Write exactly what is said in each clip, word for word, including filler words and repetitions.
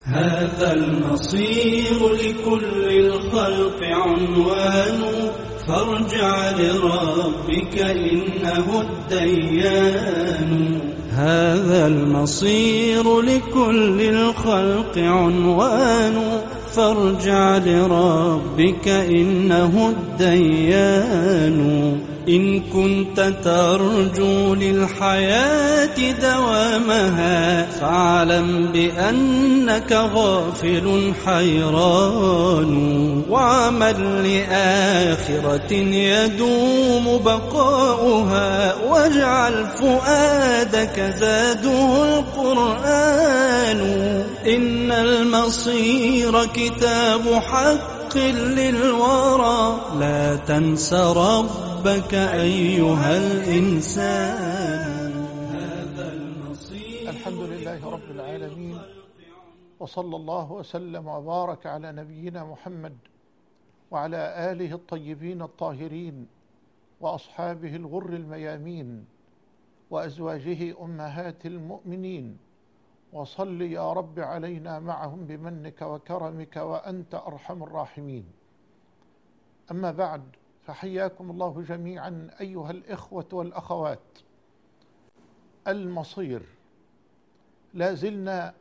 هذا المصير لكل الخلق عنوان، فارجع لربك إنه الديان. هذا المصير لكل الخلق عنوان، فارجع لربك إنه الديان. إن كنت ترجو للحياة دوامها، فاعلم بأنك غافل حيران. وعمل لآخرة يدوم بقاؤها، واجعل فؤادك زاده القرآن. إن المصير كتاب حق للورى، لا تنس ربك أيها الإنسان. هذا المصير. الحمد لله رب العالمين، وصلى الله وسلم وبارك على نبينا محمد وعلى آله الطيبين الطاهرين وأصحابه الغر الميامين وأزواجه أمهات المؤمنين. وصل يا رب علينا معهم بمنك وكرمك وأنت أرحم الراحمين. أما بعد، فحياكم الله جميعا أيها الإخوة والأخوات. المصير، لا زلنا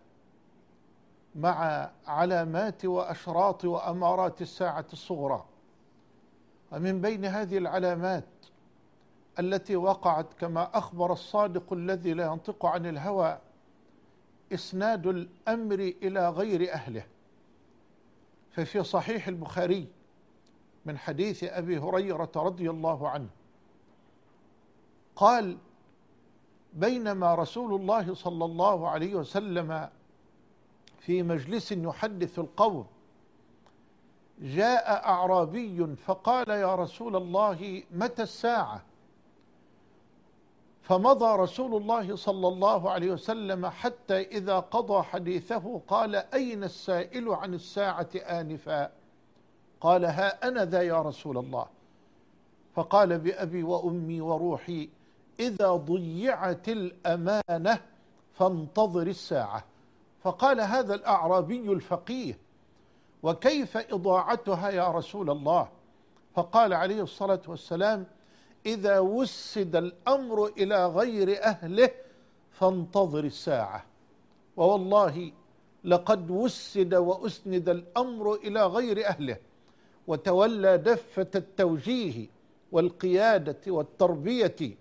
مع علامات وأشراط وأمارات الساعة الصغرى. ومن بين هذه العلامات التي وقعت كما أخبر الصادق الذي لا ينطق عن الهوى، إسناد الأمر إلى غير أهله. ففي صحيح البخاري من حديث أبي هريرة رضي الله عنه قال: بينما رسول الله صلى الله عليه وسلم في مجلس يحدث القوم، جاء أعرابي فقال: يا رسول الله، متى الساعة؟ فمضى رسول الله صلى الله عليه وسلم حتى إذا قضى حديثه قال: أين السائل عن الساعة آنفا؟ قال: ها أنا ذا يا رسول الله. فقال: بأبي وأمي وروحي، إذا ضيعت الأمانة فانتظر الساعة. فقال هذا الأعرابي الفقيه: وكيف إضاعتها يا رسول الله؟ فقال عليه الصلاة والسلام: إذا وسد الأمر إلى غير أهله فانتظر الساعة. ووالله لقد وسد وأسند الأمر إلى غير أهله، وتولى دفة التوجيه والقيادة والتربية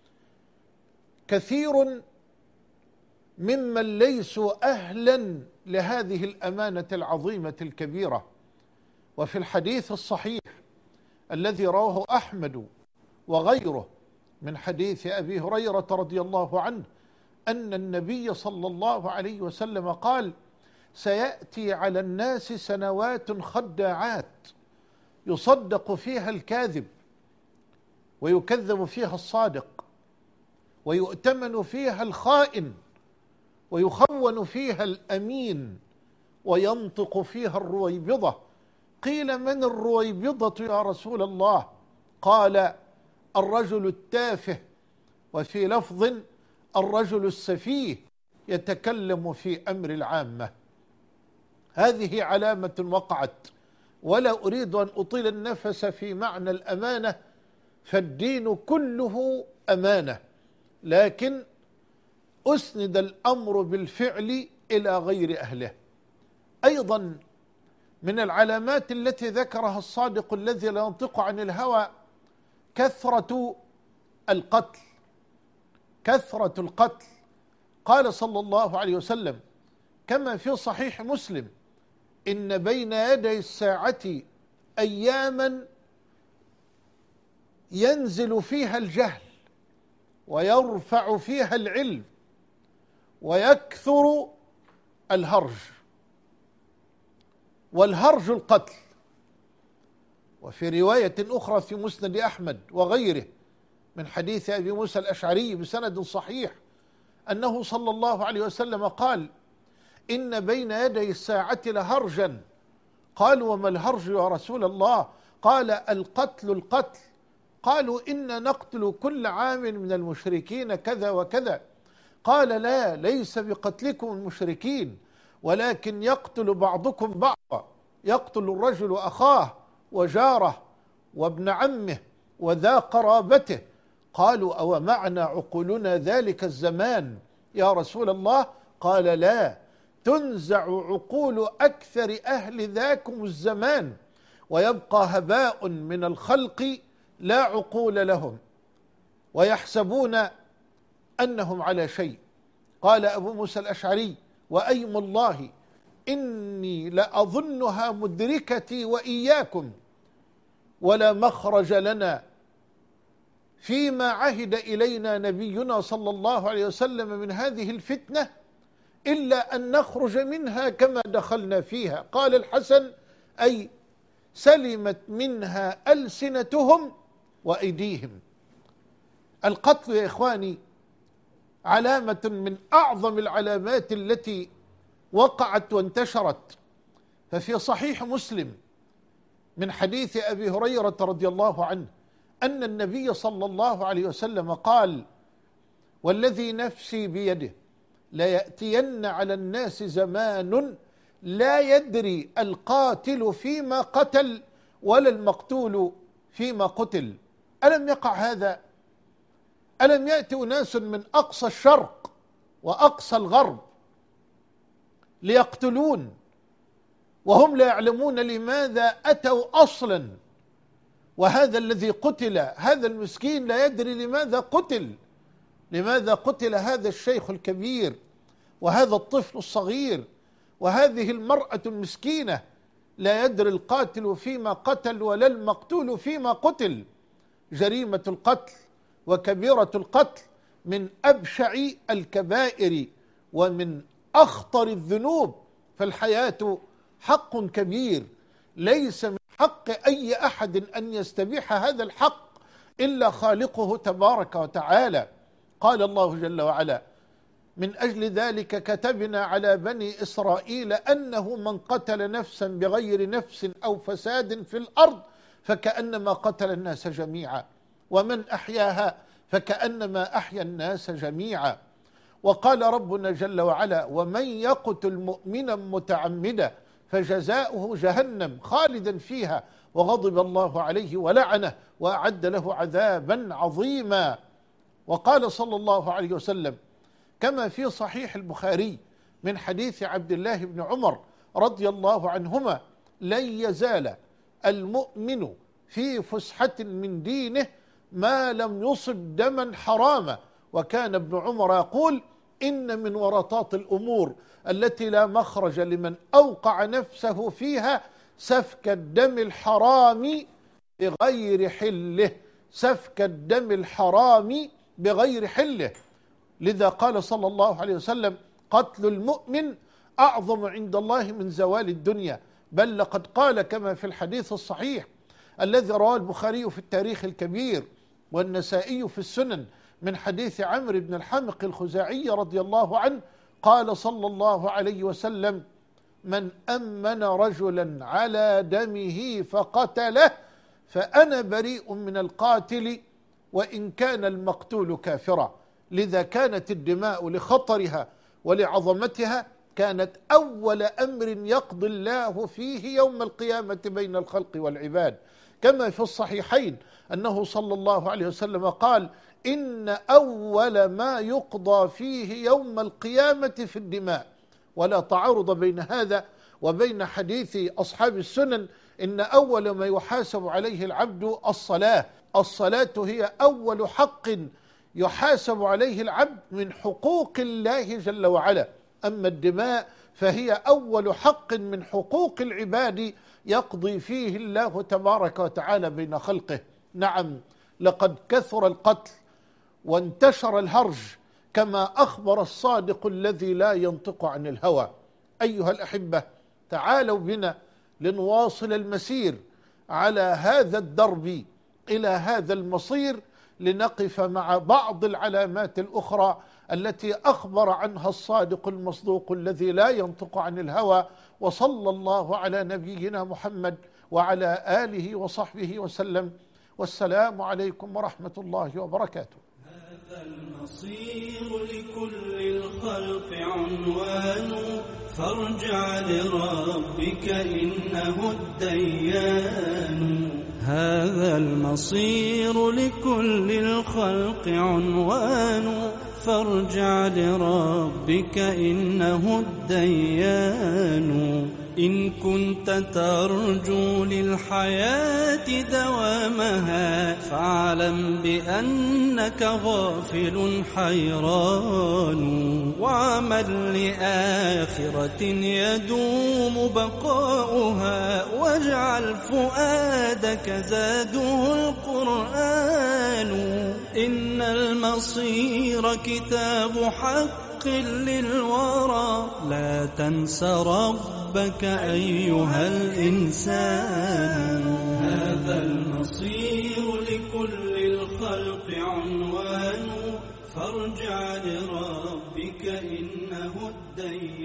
كثير ممن ليسوا أهلا لهذه الأمانة العظيمة الكبيرة. وفي الحديث الصحيح الذي رواه أحمد وغيره من حديث أبي هريرة رضي الله عنه أن النبي صلى الله عليه وسلم قال: سيأتي على الناس سنوات خداعات، يصدق فيها الكاذب ويكذب فيها الصادق، ويؤتمن فيها الخائن، ويخون فيها الأمين، وينطق فيها الرويبضة. قيل: من الرويبضة يا رسول الله؟ قال: الرجل التافه، وفي لفظ: الرجل السفيه يتكلم في أمر العامة. هذه علامة وقعت، ولا أريد أن أطيل النفس في معنى الأمانة، فالدين كله أمانة، لكن أسند الأمر بالفعل إلى غير أهله. أيضا من العلامات التي ذكرها الصادق الذي لا ينطق عن الهوى كثرة القتل. كثرة القتل. قال صلى الله عليه وسلم كما في صحيح مسلم: إن بين يدي الساعة أياما ينزل فيها الجهل ويرفع فيها العلم ويكثر الهرج. والهرج القتل. وفي رواية أخرى في مسند أحمد وغيره من حديث أبي موسى الأشعري بسند صحيح أنه صلى الله عليه وسلم قال: إن بين يدي الساعة لهرجا. قالوا: وما الهرج يا رسول الله؟ قال: القتل القتل. قالوا: إن نقتل كل عام من المشركين كذا وكذا. قال: لا، ليس بقتلكم المشركين، ولكن يقتل بعضكم بعضا، يقتل الرجل أخاه وجاره وابن عمه وذا قرابته. قالوا أو معنى عقولنا ذلك الزمان يا رسول الله؟ قال لا، تنزع عقول أكثر أهل ذاكم الزمان ويبقى هباء من الخلق لا عقول لهم ويحسبون أنهم على شيء. قال أبو موسى الأشعري وأيم الله إني لأظنها مدركتي وإياكم ولا مخرج لنا فيما عهد إلينا نبينا صلى الله عليه وسلم من هذه الفتنة إلا أن نخرج منها كما دخلنا فيها. قال الحسن أي سلمت منها ألسنتهم وأيديهم. القتل يا إخواني علامة من أعظم العلامات التي وقعت وانتشرت. ففي صحيح مسلم من حديث أبي هريرة رضي الله عنه أن النبي صلى الله عليه وسلم قال والذي نفسي بيده ليأتين على الناس زمان لا يدري القاتل فيما قتل ولا المقتول فيما قتل. ألم يقع هذا؟ ألم يأتي أناس من أقصى الشرق وأقصى الغرب ليقتلون وهم لا يعلمون لماذا أتوا أصلا؟ وهذا الذي قتل هذا المسكين لا يدري لماذا قتل. لماذا قتل هذا الشيخ الكبير وهذا الطفل الصغير وهذه المرأة المسكينة؟ لا يدري القاتل فيما قتل ولا المقتول فيما قتل. جريمة القتل وكبيرة القتل من أبشع الكبائر ومن أخطر الذنوب. فالحياة حق كبير ليس من حق أي أحد أن يستبيح هذا الحق إلا خالقه تبارك وتعالى. قال الله جل وعلا من أجل ذلك كتبنا على بني إسرائيل أنه من قتل نفسا بغير نفس أو فساد في الأرض فكأنما قتل الناس جميعا ومن أحياها فكأنما أحيا الناس جميعا. وقال ربنا جل وعلا ومن يقتل مؤمنا متعمدا فجزاؤه جهنم خالدا فيها وغضب الله عليه ولعنه وأعد له عذابا عظيما. وقال صلى الله عليه وسلم كما في صحيح البخاري من حديث عبد الله بن عمر رضي الله عنهما لن يزال المؤمن في فسحة من دينه ما لم يصب دما حراما. وكان ابن عمر يقول إن من ورطات الأمور التي لا مخرج لمن أوقع نفسه فيها سفك الدم الحرام بغير حله. سفك الدم الحرام بغير حله. لذا قال صلى الله عليه وسلم قتل المؤمن أعظم عند الله من زوال الدنيا. بل لقد قال كما في الحديث الصحيح الذي رواه البخاري في التاريخ الكبير والنسائي في السنن من حديث عمرو بن الحمق الخزاعي رضي الله عنه قال صلى الله عليه وسلم من أمن رجلا على دمه فقتله فأنا بريء من القاتل وإن كان المقتول كافرا. لذا كانت الدماء لخطرها ولعظمتها كانت أول أمر يقضي الله فيه يوم القيامة بين الخلق والعباد. كما في الصحيحين أنه صلى الله عليه وسلم قال إن أول ما يقضى فيه يوم القيامة في الدماء. ولا تعارض بين هذا وبين حديث أصحاب السنن إن أول ما يحاسب عليه العبد الصلاة. الصلاة هي أول حق يحاسب عليه العبد من حقوق الله جل وعلا. أما الدماء فهي أول حق من حقوق العباد يقضي فيه الله تبارك وتعالى بين خلقه. نعم لقد كثر القتل وانتشر الهرج كما أخبر الصادق الذي لا ينطق عن الهوى. أيها الأحبة تعالوا بنا لنواصل المسير على هذا الدرب إلى هذا المصير لنقف مع بعض العلامات الأخرى التي أخبر عنها الصادق المصدوق الذي لا ينطق عن الهوى. وصلى الله على نبينا محمد وعلى آله وصحبه وسلم. والسلام عليكم ورحمة الله وبركاته. هذا المصير لكل الخلق عنوان فارجع لربك إنه الديان. هذا المصير لكل الخلق عنوان، فارجع لربك إنه الديان. إن كنت ترجو للحياة دوامها، فاعلم بأنك غافل حيران. وعمل لآخرة يدوم بقاؤها، واجعل فؤادك زاده القرآن. إن المصير كتاب حق للورى، لا تنس ربك أيها الإنسان. هذا المصير لكل الخلق عنوان، فارجع لربك إنه الديان.